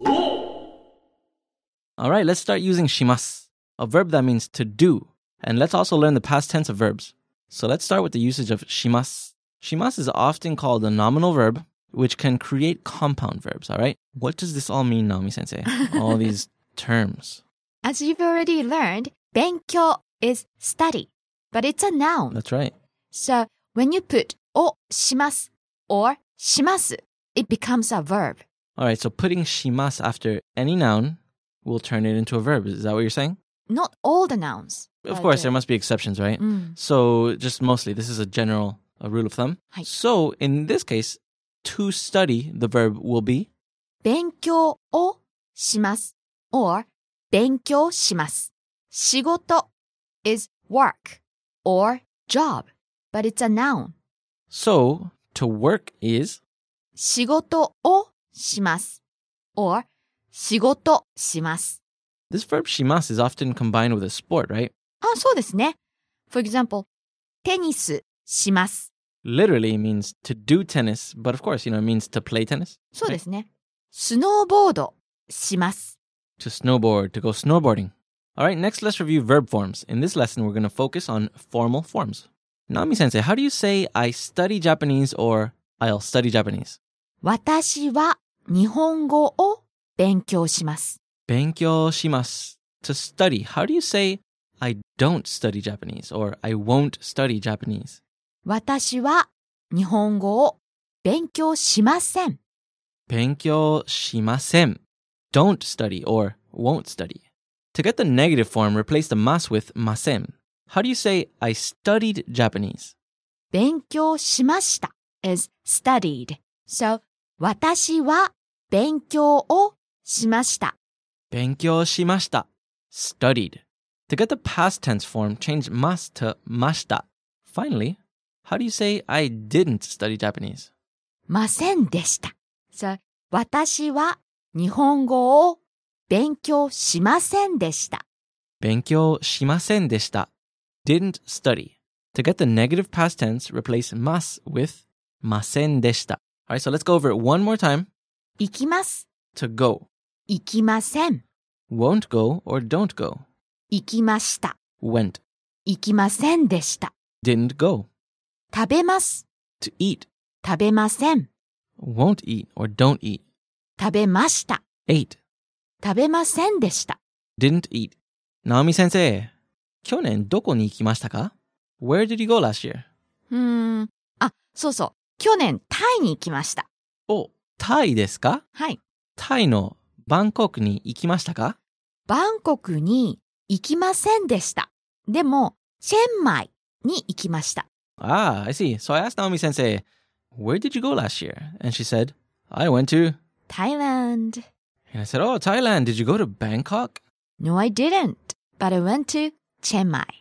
Alright, let's start using shimasu, a verb that means to do. And let's also learn the past tense of verbs. So let's start with the usage of shimasu. Shimasu is often called a nominal verb, which can create compound verbs, alright? What does this all mean, Naomi-sensei? All these terms. As you've already learned, 勉強 is study, but it's a noun. That's right. So when you put をします or します, it becomes a verb. Alright, so putting shimasu after any noun will turn it into a verb. Is that what you're saying? Not all the nouns. Of course, there must be exceptions, right? So just mostly, this is a general rule of thumb. はい。 So in this case, to study, the verb will be 勉強をします or 勉強します。仕事 is work or job, but it's a noun. So to work is 仕事をします or 仕事します。 this verb shimasu is often combined with a sport, right? あ、そうですね。For example, テニスします。 Literally means to do tennis, but of course, it means to play tennis. そうですね。スノーボードします。 To snowboard, to go snowboarding. All right, next let's review verb forms. In this lesson, we're going to focus on formal forms. Nami-sensei, how do you say I study Japanese or I'll study Japanese? 私は日本語を勉強します。 Benkyou shimasu. To study, how do you say I don't study Japanese or I won't study Japanese? 私は日本語を勉強しません。 Benkyou shimasen. Don't study or won't study. To get the negative form, replace the mas with masen. How do you say I studied Japanese? 勉強しました is studied. So, 私は勉強をしました。 Benkyou shimashita. Studied. To get the past tense form, change mas to mashita. Finally, how do you say I didn't study Japanese? ませんでした。So, 私は日本語を勉強しませんでした。 Benkyou shimasen deshita. Didn't study. To get the negative past tense, replace mas with masen deshita. All right, so let's go over it one more time. 行きます。 To go. 行きません。 Won't go or don't go. 行きました。 Went. 行きませんでした。 Didn't go. 食べます。 To eat. 食べません。 Won't eat or don't eat. 食べました。 Ate. 食べませんでした。 Didn't eat. Naomi sensei, 去年どこに行きましたか? Where did you go last year? あ、そうそう。去年タイに行きました。 お、タイですか? はい。 タイのバンコクに行きましたか? バンコクに行きませんでした。でも、チェンマイに行きました。 Ah, I see. So I asked Naomi sensei, where did you go last year? And she said, I went to... Thailand. And I said, oh, Thailand. Did you go to Bangkok? No, I didn't. But I went to チェンマイ.